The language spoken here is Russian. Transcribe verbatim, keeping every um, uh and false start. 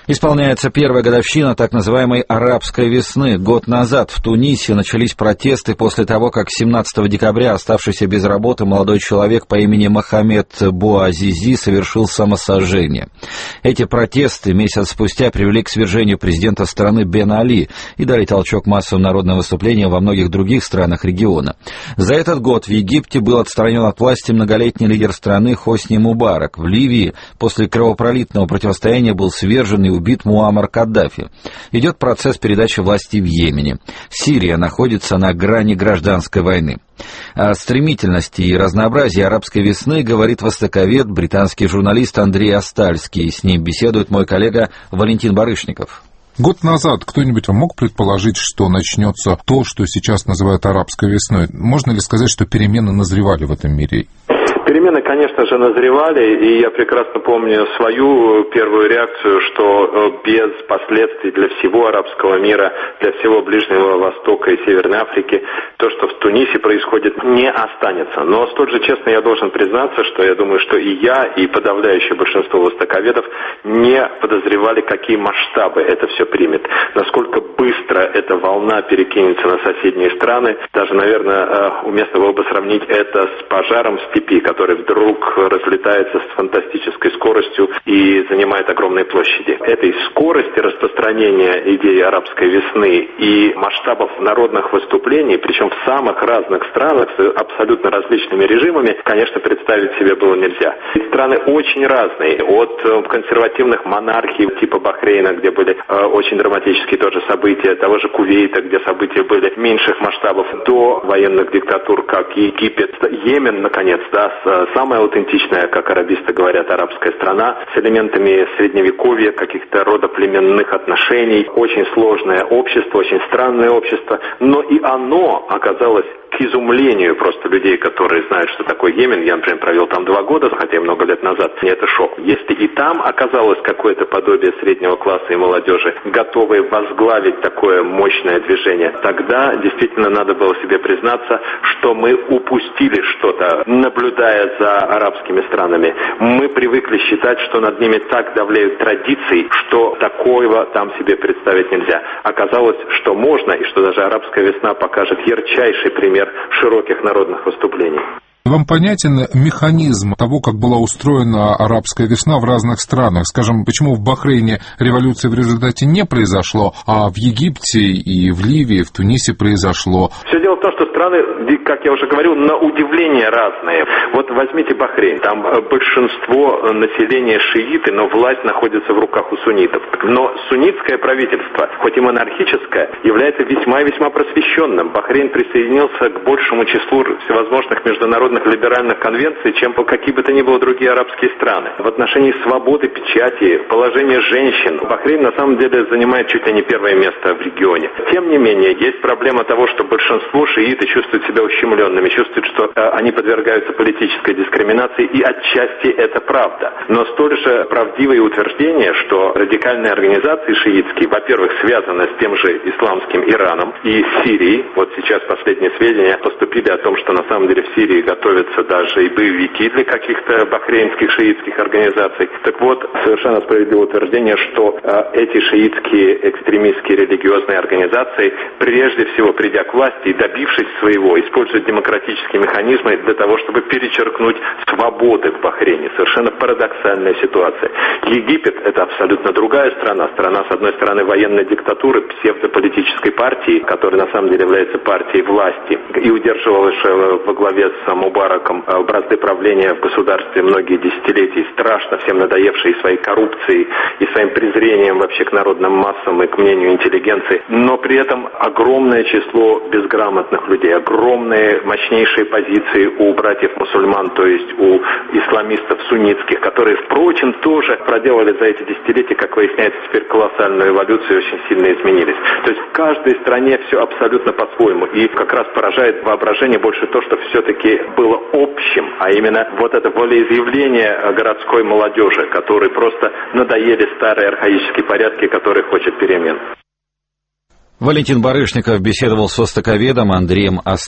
Исполняется первая годовщина так называемой «арабской весны». Год назад в Тунисе начались протесты после того, как семнадцатого декабря оставшийся без работы молодой человек по имени Мохаммед Бouазизи совершил самосожжение. Эти протесты месяц спустя привели к свержению президента страны Бен Али и дали толчок массовым народным выступлениям во многих других странах региона. За этот год в Египте был отстранен от власти многолетний лидер страны Хосни Мубарак. В Ливии после кровопролитного противостояния был свержен и убит Муаммар Каддафи. Идет процесс передачи власти в Йемене. Сирия находится на грани гражданской войны. О стремительности и разнообразии арабской весны говорит востоковед, британский журналист Андрей Остальский. С ним беседует мой коллега Валентин Барышников. Год назад кто-нибудь мог предположить, что начнется то, что сейчас называют арабской весной? Можно ли сказать, что перемены назревали в этом мире? Перемены, конечно же, назревали, и я прекрасно помню свою первую реакцию, что без последствий для всего арабского мира, для всего Ближнего Востока и Северной Африки, то, что в Тунисе происходит, не останется. Но столь же честно я должен признаться, что я думаю, что и я, и подавляющее большинство востоковедов не подозревали, какие масштабы это все примет. Насколько быстро эта волна перекинется на соседние страны. Даже, наверное, уместно было бы сравнить это с пожаром в степи, который вдруг разлетается с фантастической скоростью и занимает огромные площади. Этой скорости распространения идеи арабской весны и масштабов народных выступлений, причем в самых разных странах с абсолютно различными режимами, конечно, представить себе было нельзя. И страны очень разные, от консервативных монархий типа Бахрейна, где были э, очень драматические тоже события, того же Кувейта, где события были меньших масштабов, до военных диктатур, как Египет, Йемен, наконец, да, самая аутентичная, как арабисты говорят, арабская страна, с элементами средневековья, каких-то родоплеменных отношений, очень сложное общество, очень странное общество, но и оно оказалось к изумлению просто людей, которые знают, что такое Йемен. Я, например, провел там два года, хотя и много лет назад. Мне это шок. Если и там оказалось какое-то подобие среднего класса и молодежи, готовые возглавить такое мощное движение, тогда действительно надо было себе признаться, что мы упустили что-то, наблюдая за арабскими странами. Мы привыкли считать, что над ними так давлеют традиции, что такого там себе представить нельзя. Оказалось, что можно, и что даже арабская весна покажет ярчайший пример широких народных выступлений. Вам понятен механизм того, как была устроена арабская весна в разных странах? Скажем, почему в Бахрейне революции в результате не произошло, а в Египте и в Ливии, в Тунисе произошло? Все дело в том, что страны, как я уже говорил, на удивление разные. Вот возьмите Бахрейн, там большинство населения шииты, но власть находится в руках у суннитов. Но суннитское правительство, хоть и монархическое, является весьма и весьма просвещенным. Бахрейн присоединился к большему числу всевозможных международных либеральных конвенций, чем какие бы то ни было другие арабские страны. В отношении свободы печати, положения женщин, Бахрейн на самом деле занимает чуть ли не первое место в регионе. Тем не менее, есть проблема того, что большинство шииты чувствуют себя ущемленными, чувствуют, что э, они подвергаются политической дискриминации, и отчасти это правда. Но столь же правдивые утверждения, что радикальные организации шиитские, во-первых, связаны с тем же исламским Ираном и Сирией. Вот сейчас последние сведения поступили о том, что на самом деле в Сирии готовятся даже и боевики для каких-то бахрейнских шиитских организаций. Так вот, совершенно справедливое утверждение, что э, эти шиитские экстремистские религиозные организации, прежде всего придя к власти и добившись своего, используют демократические механизмы для того, чтобы перечеркнуть свободы в Бахрейне. Совершенно парадоксальная ситуация. Египет – это абсолютно другая страна. Страна, с одной стороны, военной диктатуры, псевдополитической партии, которая на самом деле является партией власти и удерживалась во главе с Мубараком бразды правления в государстве многие десятилетия, страшно всем надоевшие своей коррупцией и своим презрением вообще к народным массам и к мнению интеллигенции, но при этом огромное число безграмотных людей, огромные мощнейшие позиции у братьев-мусульман, то есть у исламистов суннитских, которые, впрочем, тоже проделали за эти десятилетия, как выясняется теперь, колоссальную эволюцию и очень сильно изменились. То есть в каждой стране все абсолютно по-своему, и как раз поражает воображение больше то, что все-таки было общим, а именно вот это волеизъявление городской молодежи, которой просто надоели старые архаические порядки, которые хочет перемен. Валентин Барышников беседовал с востоковедом Андреем Остальским.